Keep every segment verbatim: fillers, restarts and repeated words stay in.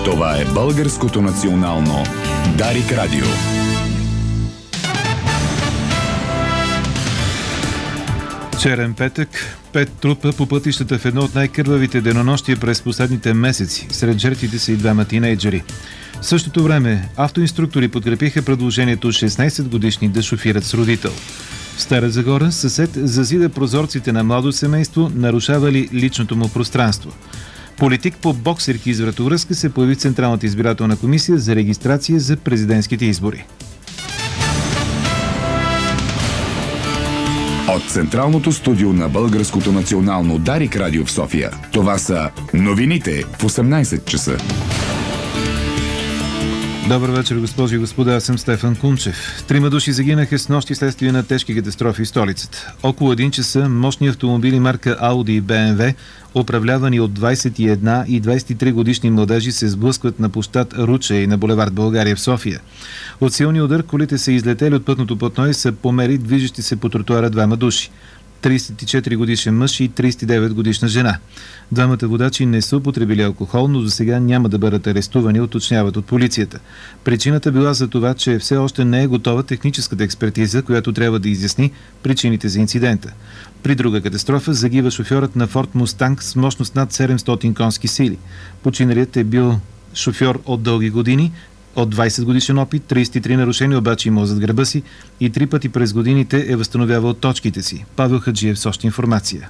Това е Българското национално Дарик Радио. Черен петък. Пет трупа по пътищата в едно от най-кървавите денонощия през последните месеци. Сред жертвите са и двама тинейджери. В същото време автоинструктори подкрепиха предложението шестнайсет годишни да шофират с родител. В Стара Загора съсед зазида прозорците на младо семейство, нарушавали личното му пространство. Политик по боксерки из вратовръзка се появи в Централната избирателна комисия за регистрация за президентските избори. От Централното студио на Българското национално Дарик Радио в София. Това са новините в осемнайсет часа. Добър вечер, госпожи и господа, аз съм Стефан Кунчев. Трима души загинаха с нощи следствие на тежки катастрофи в столицата. Около един часа мощни автомобили марка Ауди и Б М В, управлявани от двайсет и една и двайсет и три годишни младежи, се сблъскват на площад Руча и на булевард България в София. От силния удар колите са излетели от пътното платно и са помели движещи се по тротуара двама души. трийсет и четири годишен мъж и трийсет и девет годишна жена. Двамата водачи не са употребили алкохол, но до сега няма да бъдат арестувани, уточняват от полицията. Причината била за това, че все още не е готова техническата експертиза, която трябва да изясни причините за инцидента. При друга катастрофа загива шофьорът на Форд Мустанг с мощност над седемстотин конски сили. Починалият е бил шофьор от дълги години, от двайсет годишен опит, трийсет и три нарушения обаче има зад гърба си и три пъти през годините е възстановявал точките си. Павел Хаджиев с още информация.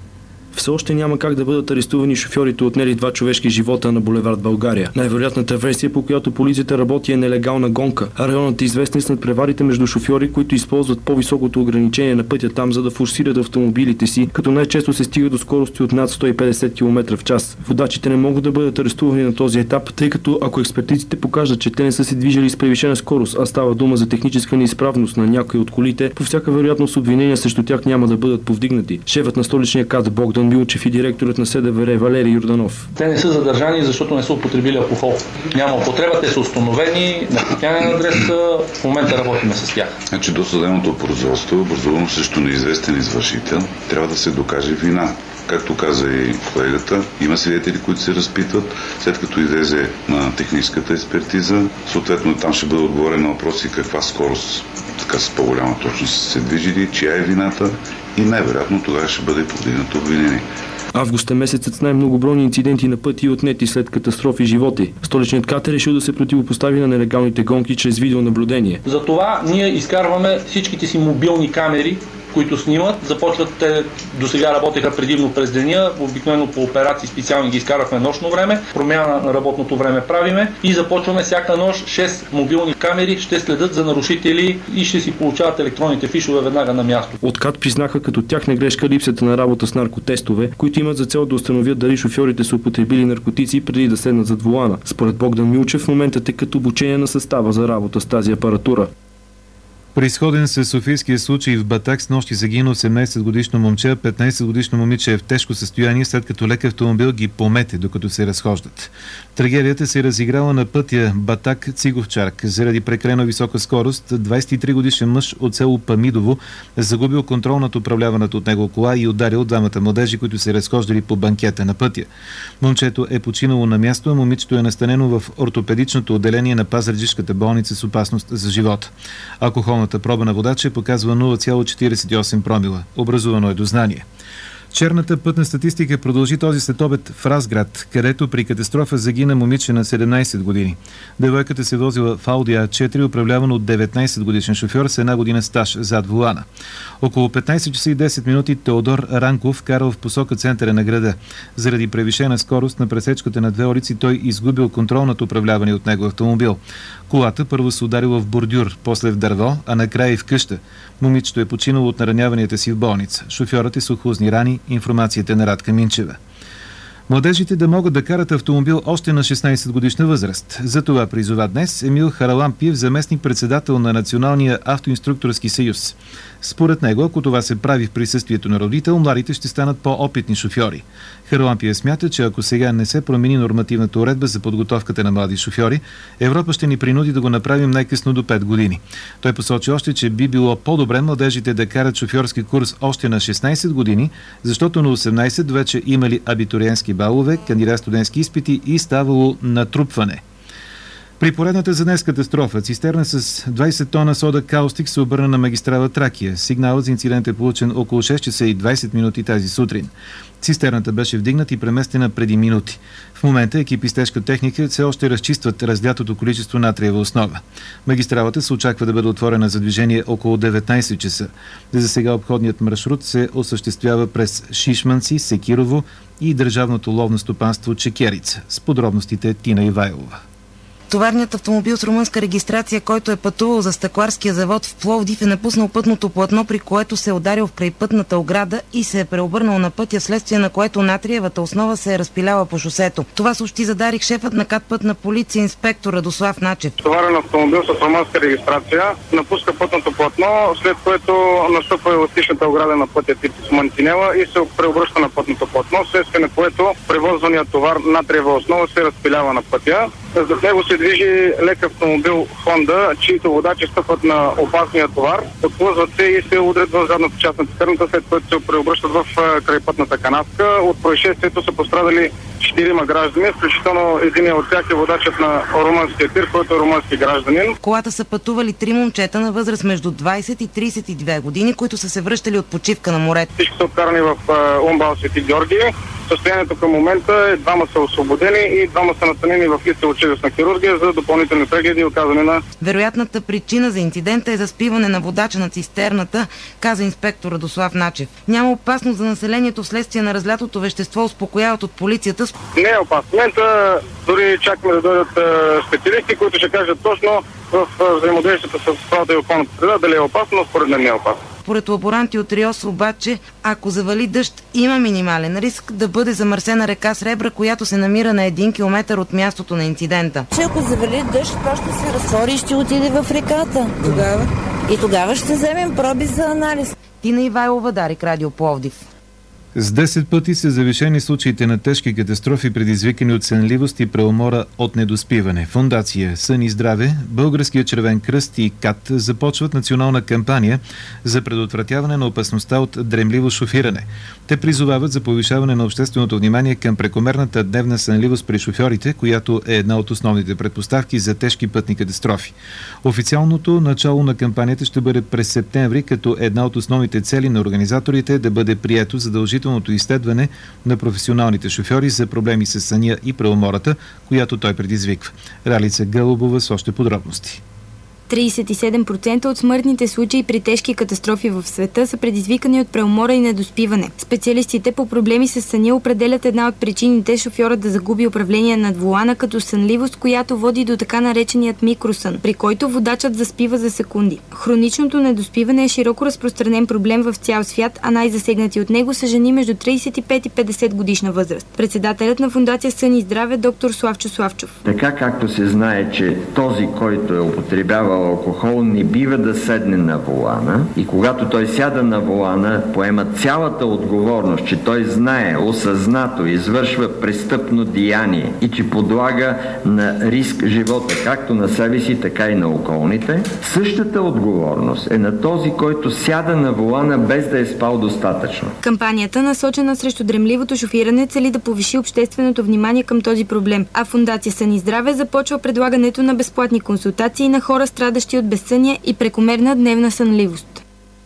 Все още няма как да бъдат арестувани шофьорите, отнели два човешки живота на булевард България. Най-вероятната версия, по която полицията работи, е нелегална гонка, а районът е известен с надпреварите между шофьори, които използват по-високото ограничение на пътя там, за да форсират автомобилите си, като най-често се стига до скорости от над сто и петдесет километра в час. Водачите не могат да бъдат арестувани на този етап, тъй като ако експертизите покажат, че те не са се движили с превишена скорост, а става дума за техническа неизправност на някои от колите, по всяка вероятност обвинения срещу тях няма да бъдат повдигнати. Шефът на столичния КАТ Богдан Милчев и директорът на С Д В Р Валерий Йорданов. Те не са задържани, защото не са употребили алкохол. Няма употреба, те са установени на постоянен адрес, в момента работиме с тях. Значи до съдебното производство, образувано срещу неизвестен извършител, трябва да се докаже вина. Както каза и колегата, има свидетели, които се разпитват. След като излезе на техническата експертиза, съответно там ще бъде отговорен на въпроси каква скорост, така с по-голяма точност се движили, чия е вината и най-вероятно тогава ще бъде повдигнато обвинение. Август е месецът с най-многобройни инциденти на пъти и отнети след катастрофи животи. Столичният КАТ е решил да се противопостави на нелегалните гонки чрез видеонаблюдение. Затова ние изкарваме всичките си мобилни камери, които снимат. Започват, те до сега работеха предимно през деня, обикновено по операции специални ги изкарахме нощно време, промяна на работното време правиме и започваме всяка нощ шест мобилни камери, ще следят за нарушители и ще си получават електронните фишове веднага на място. От КАТ признаха като тяхна грешка липсата на работа с наркотестове, които имат за цел да установят дали шофьорите са употребили наркотици преди да седнат зад волана. Според Богдан Милчев в момента текат обучение на състава за работа с тази апаратура. При изходен със софийския случай в Батак с нощи загина осемнайсет годишно момче, а петнайсет годишно момиче е в тежко състояние, след като лек автомобил ги помете, докато се разхождат. Трагедията се разиграла на пътя Батак-Циговчарк. Заради прекалено висока скорост, двайсет и три годишен мъж от село Памидово загубил контрол над управляваната от него кола и ударил двамата младежи, които се разхождали по банкета на пътя. Момчето е починало на място, а момичето е настанено в ортопедичното отделение на Пазарджишката болница с опасност за живота. Алкохолната проба на водача показва нула цяло четирийсет и осем промила. Образувано е дознание. Черната пътна статистика продължи този следобед в Разград, където при катастрофа загина момиче на седемнайсет години. Девойката се возила в Ауди А четири, управлявано от деветнайсет годишен шофьор с една година стаж зад волана. Около петнайсет часа и десет минути Теодор Ранков карал в посока центъра на града. Заради превишена скорост на пресечката на две улици той изгубил контрол над управлявания от него автомобил. Колата първо се ударила в бордюр, после в дърво, а накрая и в къща. Момичето е починало от нараняванията си в болница. Шофьорът е с охлузни рани. Информацията на Радка Минчева. Младежите да могат да карат автомобил още на шестнайсет годишна възраст. За това призова днес Емил Харалампиев, заместник-председател на Националния автоинструкторски съюз. Според него, ако това се прави в присъствието на родител, младите ще станат по-опитни шофьори. Харлампия смята, че ако сега не се промени нормативната уредба за подготовката на млади шофьори, Европа ще ни принуди да го направим най-късно до пет години. Той посочи още, че би било по-добре младежите да карат шофьорски курс още на шестнайсет години, защото на осемнайсет вече имали абитуриентски балове, кандидат студентски изпити и ставало натрупване. При поредната за днес катастрофа цистерна с двайсет тона сода каустик се обърна на магистрала Тракия. Сигналът за инцидент е получен около шест часа и двайсет минути тази сутрин. Цистерната беше вдигната и преместена преди минути. В момента екипи с тежка техника все още разчистват разлятото количество натриева основа. Магистралата се очаква да бъде отворена за движение около деветнайсет часа. За сега обходният маршрут се осъществява през Шишманци, Секирово и Държавното ловно стопанство Чекерица. С подробностите Тина Ивайлова. Товарният автомобил с румънска регистрация, който е пътувал за стъкларския завод в Пловдив, е напуснал пътното платно, при което се е ударил в крайпътната ограда и се е преобърнал на пътя, вследствие на което натриевата основа се е разпиляла по шосето. Това съобщи за Дарик шефът на КАТ Пътна полиция инспектор Радослав Начев. Товарен автомобил с румънска регистрация напуска пътното платно, след което настъпва еластичната ограда на пътя тип Мантинела и се преобръща на пътното платно, вследствие на което превозваният товар натриева основа се разпилява на пътя. Зад него се движи лек автомобил Honda, чието водачи стъпват на опасния товар, отплъзват се и се удрят в задната част на цистерната, след което се преобръщат в крайпътната канавка. От происшествието са пострадали четирима граждани, включително единият от тях е водачът на румънския тир, който е румънски гражданин. Колата са пътували три момчета на възраст между двайсет и трийсет и две години, които са се връщали от почивка на морето. Всички са откарани в Умбал Свети Георги. Състоянието към момента е двама са освободени и двама са настанени в лицево-челюстна хирургия за допълнителни прегледи и оказане на... Вероятната причина за инцидента е заспиване на водача на цистерната, каза инспектор Радослав Начев. Няма опасност за населението вследствие на разлятото вещество, успокояват от полицията. Не е опасно. В момента дори чакаме да дойдат специалисти, които ще кажат точно в взаимодействието с правата и околната среда дали е опасно, но според мен не е опасно. Според лаборанти от РИОС обаче, ако завали дъжд, има минимален риск да бъде замърсена река Сребра, която се намира на един километър от мястото на инцидента. Че ако завали дъжд, това ще се разтвори и ще отиде в реката. Тогава? И тогава ще вземем проби за анализ. Тина Ивайлова, Дарик Радио Пловдив. С десет пъти са завишени случаите на тежки катастрофи, предизвикани от сънливост и преумора от недоспиване. Фондация Сън и здраве, Българския червен кръст и КАТ започват национална кампания за предотвратяване на опасността от дремливо шофиране. Те призовават за повишаване на общественото внимание към прекомерната дневна сънливост при шофьорите, която е една от основните предпоставки за тежки пътни катастрофи. Официалното начало на кампанията ще бъде през септември, като една от основните цели на организаторите е да бъде прието задължително изследване на професионалните шофьори за проблеми с съня и преумората, която той предизвиква. Ралица Гълъбова с още подробности. трийсет и седем процента от смъртните случаи при тежки катастрофи в света са предизвикани от преумора и недоспиване. Специалистите по проблеми с съня определят една от причините шофьорът да загуби управление над волана като сънливост, която води до така нареченият микросън, при който водачът заспива за секунди. Хроничното недоспиване е широко разпространен проблем в цял свят, а най-засегнати от него са жени между трийсет и пет и петдесет годишна възраст. Председателят на Фондация Сън и здраве доктор Славчо Славчов. Така както се знае, че този, който е употребявал алкохол, не бива да седне на волана и когато той сяда на волана, поема цялата отговорност, че той знае, осъзнато извършва престъпно деяние и че подлага на риск живота както на себе си, така и на околните. Същата отговорност е на този, който сяда на волана без да е спал достатъчно. Кампанията, насочена срещу дремливото шофиране, цели да повиши общественото внимание към този проблем, а Фондация Сън и здраве започва предлагането на безплатни консултации на хора, страдащи от безсъние и прекомерна дневна сънливост.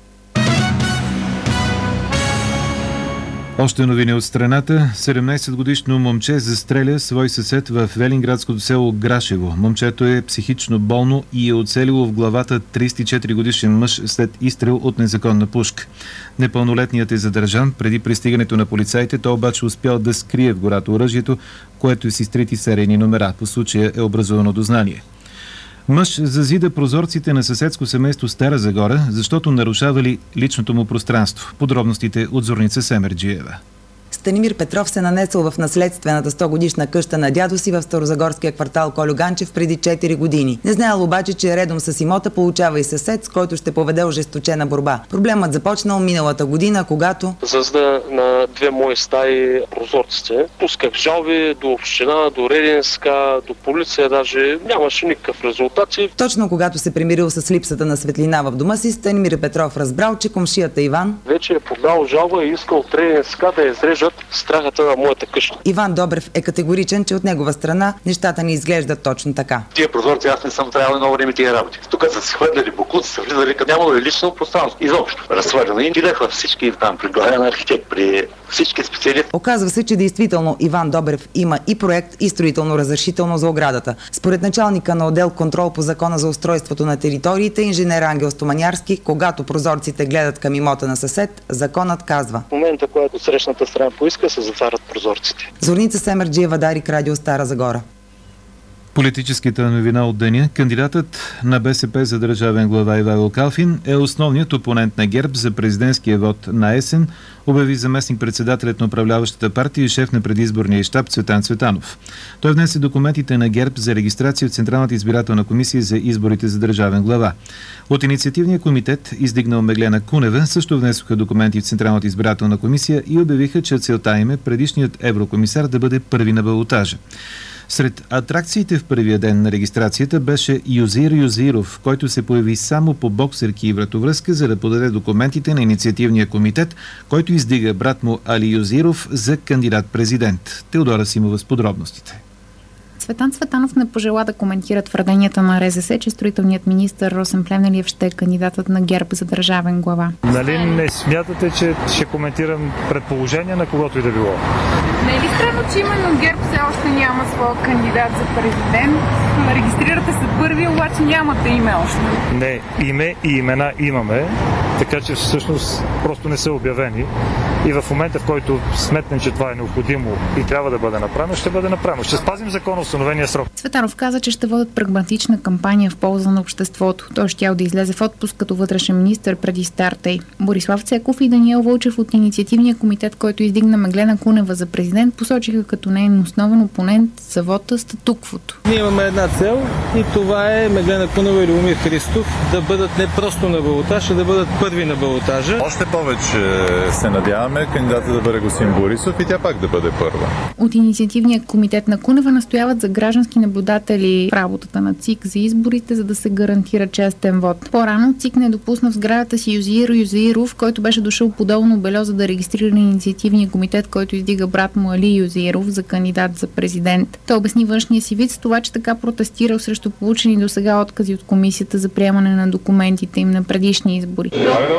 Още новини от страната. седемнайсетгодишно момче застреля свой съсед в велинградското село Грашево. Момчето е психично болно и е оцелило в главата трийсет и четири годишен мъж след изстрел от незаконна пушка. Непълнолетният е задържан. Преди пристигането на полицаите, той обаче успял да скрие в гората оръжието, което е с изтрити серийни номера. По случая е образувано дознание. Мъж зазида прозорците на съседско семейство Стара Загора, защото нарушавали личното му пространство. Подробностите от Зорница Семерджиева. Станимир Петров се нанесъл в наследствената сто годишна къща на дядо си в старозагорския квартал Кольо Ганчев преди четири години. Не знаел обаче, че редом с имота получава и съсед, с който ще поведе ожесточена борба. Проблемът започнал миналата година, когато зазда на две мои стаи прозорците. Пусках жалби до община, до Рединска, до полиция, даже нямаше никакъв резултат. Точно когато се примирил с липсата на светлина в дома си, Станимир Петров разбрал, че комшията Иван вече е подал жалба и искал от Рединска да изрежат страхата на моята къща. Иван Добрев е категоричен, че от негова страна нещата не изглеждат точно така. Тия прозорци аз не съм трябвало много време тия работи. Тук са се хвърляли буклуци, са влизали, като нямало и лично пространство. Изобщо. Разхвърляно. И отидах във всички там, при главен архитект, при всички специалисти. Оказва се, че действително Иван Добрев има и проект, и строително разрешително за оградата. Според началника на отдел контрол по закона за устройството на териториите, инженер Ангел Стоманярски, когато прозорците гледат към имота на съсед, законът казва: в момента, когато срещната страна поиска, се затварят прозорците. Зорница Семерджиева, Дарик, Радио Стара Загора. Политическата новина от деня. Кандидатът на БСП за държавен глава Ивайло Калфин е основният опонент на ГЕРБ за президентския вод на есен, обяви заместник-председателят на управляващата партия и шеф на предизборния щаб Цветан Цветанов. Той внесе документите на ГЕРБ за регистрация в Централната избирателна комисия за изборите за държавен глава. От инициативния комитет, издигнал Меглена Кунева, също внесоха документи в Централната избирателна комисия и обявиха, че целта им е предишният еврокомисар да бъде първи на балотажа. Сред атракциите в първия ден на регистрацията беше Юзир Юзиров, който се появи само по боксерки и вратовръзка, за да подаде документите на инициативния комитет, който издига брат му Али Юзиров за кандидат-президент. Теодора Симова с подробностите. Цветан Цветанов не пожела да коментира твърденията на РЗС, че строителният министър Росен Плевнелиев ще е кандидатът на ГЕРБ за държавен глава. Нали не смятате, че ще коментирам предположения на когото и да било? Не е ли странно, че именно ГЕРБ все още няма своя кандидат за президент? Регистрирате се първи, обаче нямате име още. Не, име и имена имаме, така че всъщност просто не са обявени. И в момента, в който сметнем, че това е необходимо и трябва да бъде направено, ще бъде направено. Ще спазим законоустановения срок. Цветанов каза, че ще водят прагматична кампания в полза на обществото. Той щял да излезе в отпуск като вътрешен министър преди старта й. Борислав Цеков и Даниел Вълчев от инициативния комитет, който издигна Меглена Кунева за президент, посочиха като неин основен опонент за вота статуквото. Ние имаме една цел и това е Меглена Кунева и Любомир Христов да бъдат не просто на балотаж, а да бъдат първи на балотажа. Още повече се надяваме кандидата да бъде господин Борисов и тя пак да бъде първа. От инициативния комитет на Кунева настояват за граждански наблюдатели в работата на ЦИК за изборите, за да се гарантира честен вод. По-рано ЦИК не допусна в сградата си Юзир Юзиров, който беше дошъл по долно бельо, за да регистрира инициативния комитет, който издига брат му Али Юзиров за кандидат за президент. Той обясни външния си вид с това, че така протестирал срещу получени до сега откази от комисията за приемане на документите им на предишни избори.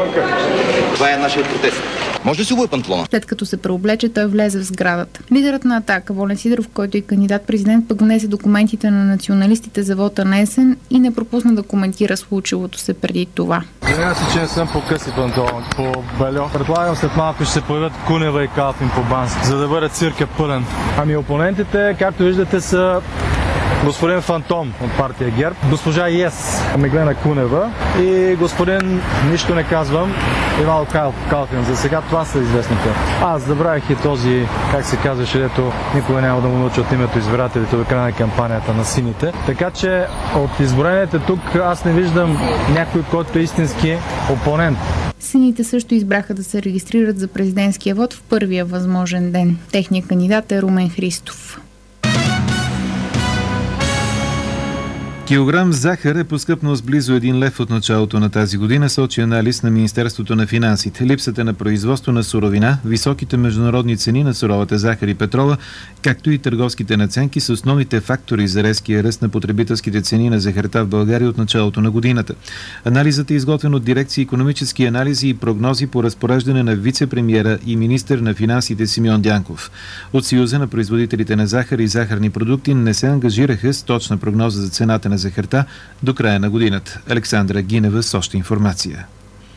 Това е нашия протест. Може ли си обуе панталона? След като се преоблече, той влезе в сградата. Лидерът на Атака, Волен Сидеров, който е кандидат-президент, пък внесе документите на националистите за вота на есен и не пропусна да коментира случилото се преди това. Знам се, че не съм по къси панталон, по бельо. Предлагам след малко ще се появят Кунева и Калфин по Банск, за да бъде цирка пълен. Ами опонентите, както виждате, са господин Фантом от партия ГЕРБ, госпожа Ес Меглена Кунева и господин, нищо не казвам, Ивайло Калфин. За сега това са известните. Аз забравих и този, как се казваше, дето никога няма да му науча от името избирателите до края на кампанията на сините. Така че от изборените тук аз не виждам някой, който е истински опонент. Сините също избраха да се регистрират за президентския вод в първия възможен ден. Техният кандидат е Румен Христов. Килограм захар е поскъпнал с близо един лев от началото на тази година, сочи анализ на Министерството на финансите. Липсата на производство на суровина, високите международни цени на суровата захар и петрола, както и търговските надценки са основните фактори за резкия ръст на потребителските цени на захарта в България от началото на годината. Анализът е изготвен от дирекция икономически анализи и прогнози по разпореждане на вице-премиера и министър на финансите Симеон Дянков. От Съюза на производителите на захар и захарни продукти не се ангажираха с точна прогноза за цената на захарта до края на годината. Александра Гинева с още информация.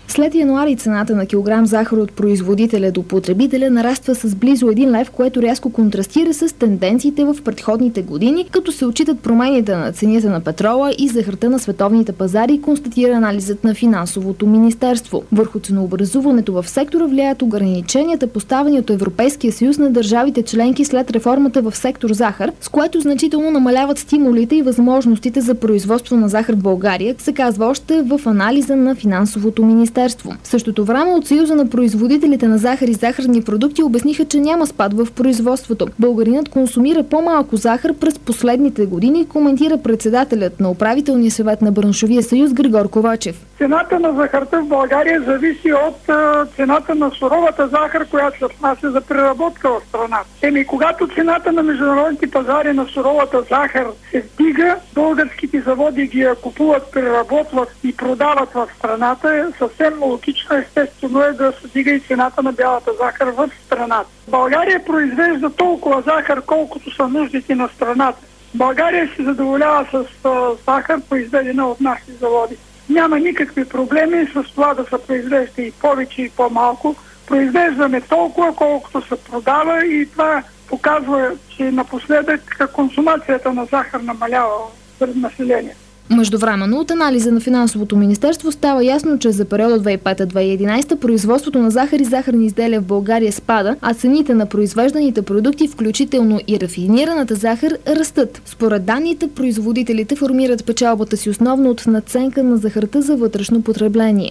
След януари цената на килограм захар от производителя до потребителя нараства с близо един лев, което рязко контрастира с тенденциите в предходните години, като се отчитат промените на цените на петрола и захарта на световните пазари, констатира анализът на Финансовото министерство. Върху ценообразуването в сектора влияят ограниченията, поставени от Европейския съюз на държавите членки след реформата в сектор захар, с което значително намаляват стимулите и възможностите за производство на захар в България, се казва още в анализа на Финансовото министерство. В същото време от Съюза на производителите на захар и захарни продукти обясниха, че няма спад в производството. Българинът консумира по-малко захар през последните години, коментира председателят на управителния съвет на Браншовия съюз Григор Ковачев. Цената на захарта в България зависи от а, цената на суровата захар, която се внася за преработка в страната. Еми, когато цената на международните пазари на суровата захар се вдига, българските заводи ги купуват, преработват и продават в страната. Съвсем логично, естествено е да се дига и цената на бялата захар в страната. България произвежда толкова захар, колкото са нуждите на страната. България се задоволява с а, захар, произведена от нашите заводи. Няма никакви проблеми с това да се произвежда и повече и по-малко. Произвеждаме толкова, колкото се продава и това показва, че напоследък консумацията на захар намалява сред населението. Междувременно от анализа на Финансовото министерство става ясно, че за периода две хиляди и пета - две хиляди и единадесета производството на захар и захарни изделия в България спада, а цените на произвежданите продукти, включително и рафинираната захар, растат. Според данните, производителите формират печалбата си основно от надценка на захарта за вътрешно потребление.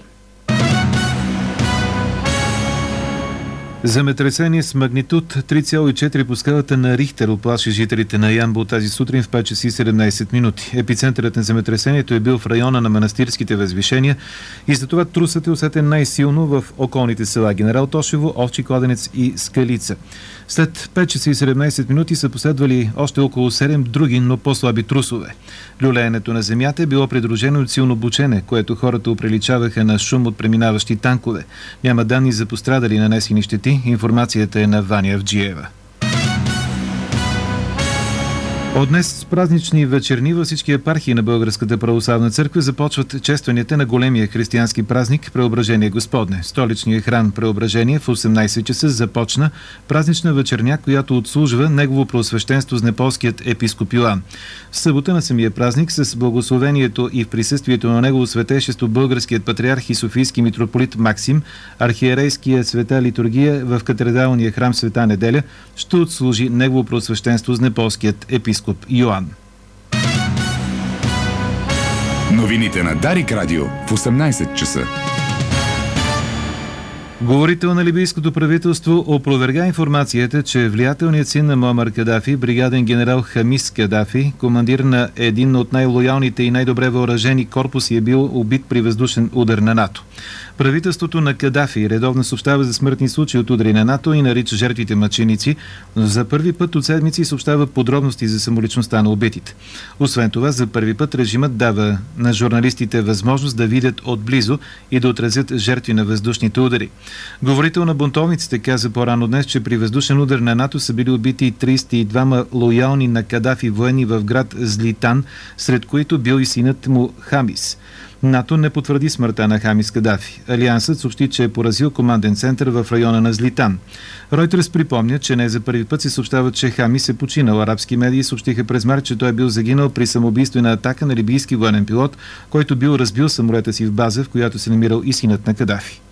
Земетресение с магнитуд три цяло и четири по скалата на Рихтер уплаши жителите на Ямбол тази сутрин в пет часа и седемнадесет минути. Епицентърът на земетресението е бил в района на манастирските възвишения и затова трусът е усетен най-силно в околните села Генерал Тошево, Овчи кладенец и Скалица. След пет часа и седемнадесет минути са последвали още около седем други, но по-слаби трусове. Люлеенето на земята е било придружено от силно бучене, което хората оприличаваха на шум от преминаващи танкове. Няма данни за пострадали нанесени щети. Информацията е на Ваня Авджиева. От днес с празнични вечерни във всички епархии на Българската православна църква започват честванията на големия християнски празник Преображение Господне. Столичният храм Преображение в осемнадесет часа започна празнична вечерня, която отслужва Негово Преосвещенство с Неполският епископ Йоан. В събота на самия празник с благословението и в присъствието на Негово Светейшество българският патриарх и софийски митрополит Максим, архиерейския света литургия в катедралния храм Света Неделя ще отслужи Негово Преосвещенство с Неполският епископ Йоан. Новините на Дарик Радио в осемнадесет часа. Говорител на либийското правителство опроверга информацията, че влиятелният син на Муамар Кадафи, бригаден генерал Хамис Кадафи, командир на един от най-лоялните и най-добре въоръжени корпуси, е бил убит при въздушен удар на НАТО. Правителството на Кадафи редовно съобщава за смъртни случаи от удари на НАТО и нарича жертвите мъченици, но за първи път от седмици съобщава подробности за самоличността на убитите. Освен това, за първи път режимът дава на журналистите възможност да видят отблизо и да отразят жертви на въздушните удари. Говорител на бунтовниците каза по-рано днес, че при въздушен удар на НАТО са били убити тридесет и двама лоялни на Кадафи военни в град Злитан, сред които бил и синът му Хамис. НАТО не потвърди смъртта на Хамис Кадафи. Алиансът съобщи, че е поразил команден център в района на Злитан. Ройтерс припомня, че не за първи път се съобщава, че Хамис е починал. Арабски медии съобщиха през март, че той е бил загинал при самоубийствена атака на либийски военен пилот, който бил разбил самолета си в база, в която се намирал и синът на Кадафи.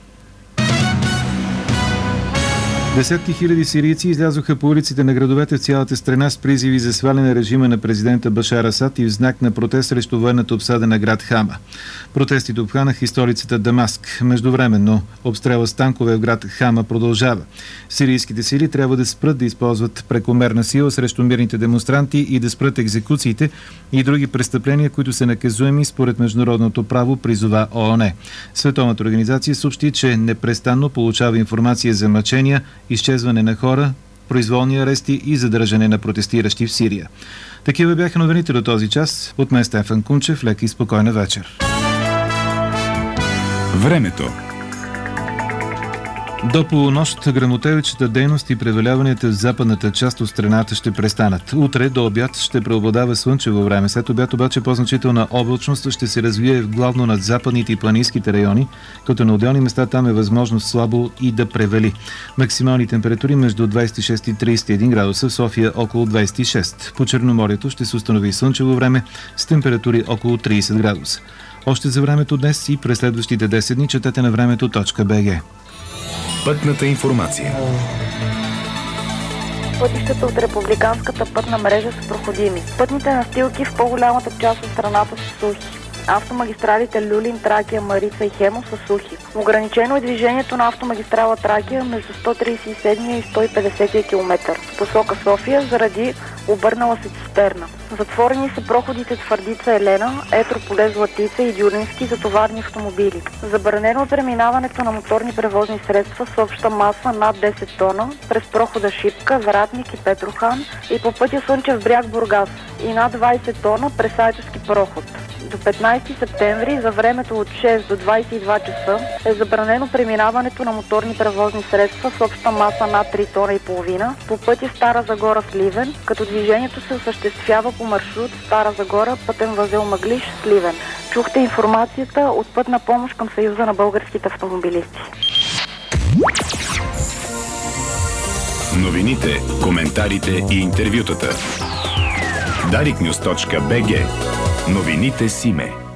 Десетки хиляди сирийци излязоха по улиците на градовете в цялата страна с призиви за сваляне на режима на президента Башар Асад и в знак на протест срещу военната обсада на град Хама. Протестите обхванаха и столицата Дамаск. Междувременно обстрела с танкове в град Хама продължава. Сирийските сили трябва да спрат да използват прекомерна сила срещу мирните демонстранти и да спрат екзекуциите и други престъпления, които са наказуеми според международното право, призова ООН. Световната организация съобщи, че непрестанно получава информация за мъчения, изчезване на хора, произволни арести и задържане на протестиращи в Сирия. Такива бяха новините до този час. От мен Стефан Кунчев. Лека и спокойна вечер. Времето. До полунощ гръмотевичната дейност и преваляванията в западната част от страната ще престанат. Утре до обяд ще преобладава слънчево време. След обяд обаче по-значителна облачност ще се развие главно над западните и планинските райони, като на отделни места там е възможно слабо и да превали. Максимални температури между двадесет и шест и тридесет и един градуса, в София около двадесет и шест. По Черноморието ще се установи слънчево време с температури около тридесет градуса. Още за времето днес и през следващите десет дни четете на времето точка бе же. Пътната информация. Пътищата от републиканската пътна мрежа са проходими. Пътните настилки в по-голямата част от страната са сухи. Автомагистралите Люлин, Тракия, Марица и Хемус са сухи. Ограничено е движението на автомагистрала Тракия между сто тридесет и седми и сто и петдесети километър в посока София заради обърнала се цистерна. Затворени са проходите Твърдица Елена, Етрополе Златица и Дюлински за товарни автомобили. Забранено е преминаването на моторни превозни средства с обща маса над десет тона през прохода Шипка, Вратник и Петрохан и по пътя Слънчев бряг Бургас и над двадесет тона през Айтоски проход. До петнадесети септември за времето от шест до двадесет и два часа е забранено преминаването на моторни превозни средства с обща маса над три тона и половина по пътя Стара Загора Сливен, като движението се осъществява по маршрут Стара Загора, пътен възел Мъглиж, Сливен. Чухте информацията от Пътна помощ към Съюза на българските автомобилисти. Новините, коментарите и интервютата. дарик нюз точка бе же. Новините Симе.